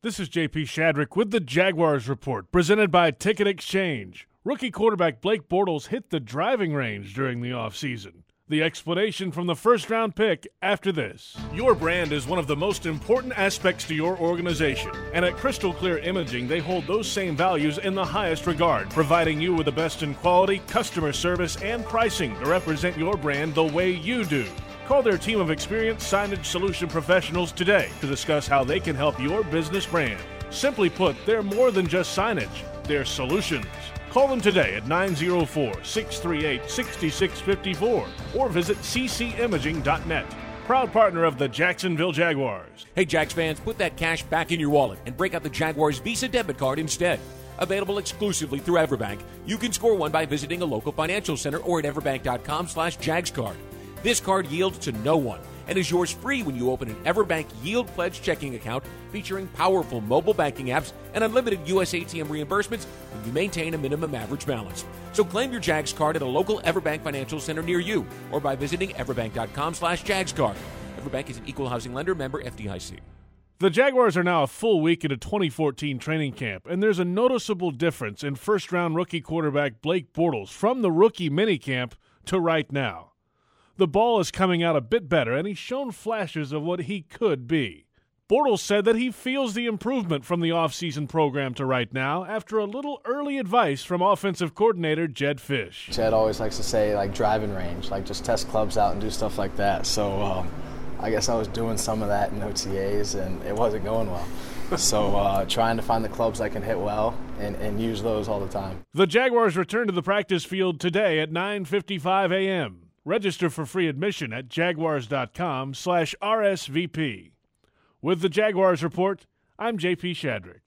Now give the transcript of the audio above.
This is JP Shadrick with the Jaguars Report, presented by Ticket Exchange. Rookie quarterback Blake Bortles hit the driving range during the offseason. The explanation from the first-round pick after this. Your brand is one of the most important aspects to your organization, and at Crystal Clear Imaging, they hold those same values in the highest regard, providing you with the best in quality, customer service, and pricing to represent your brand the way you do. Call their team of experienced signage solution professionals today to discuss how they can help your business brand. Simply put, they're more than just signage, they're solutions. Call them today at 904-638-6654 or visit ccimaging.net. Proud partner of the Jacksonville Jaguars. Hey, Jags fans, put that cash back in your wallet and break out the Jaguars Visa debit card instead. Available exclusively through Everbank. You can score one by visiting a local financial center or at everbank.com/JagsCard. This card yields to no one and is yours free when you open an Everbank Yield Pledge checking account featuring powerful mobile banking apps and unlimited US ATM reimbursements when you maintain a minimum average balance. So claim your Jags card at a local Everbank financial center near you or by visiting everbank.com/JagsCard. Everbank is an equal housing lender, member FDIC. The Jaguars are now a full week into 2014 training camp, and there's a noticeable difference in first-round rookie quarterback Blake Bortles from the rookie minicamp to right now. The ball is coming out a bit better, and he's shown flashes of what he could be. Bortles said that he feels the improvement from the offseason program to right now after a little early advice from offensive coordinator Jedd Fisch. Jedd always likes to say, driving range, just test clubs out and do stuff like that. So I guess I was doing some of that in OTAs, and it wasn't going well. So trying to find the clubs I can hit well and use those all the time. The Jaguars return to the practice field today at 9:55 a.m. Register for free admission at jaguars.com/RSVP. With the Jaguars Report, I'm JP Shadrick.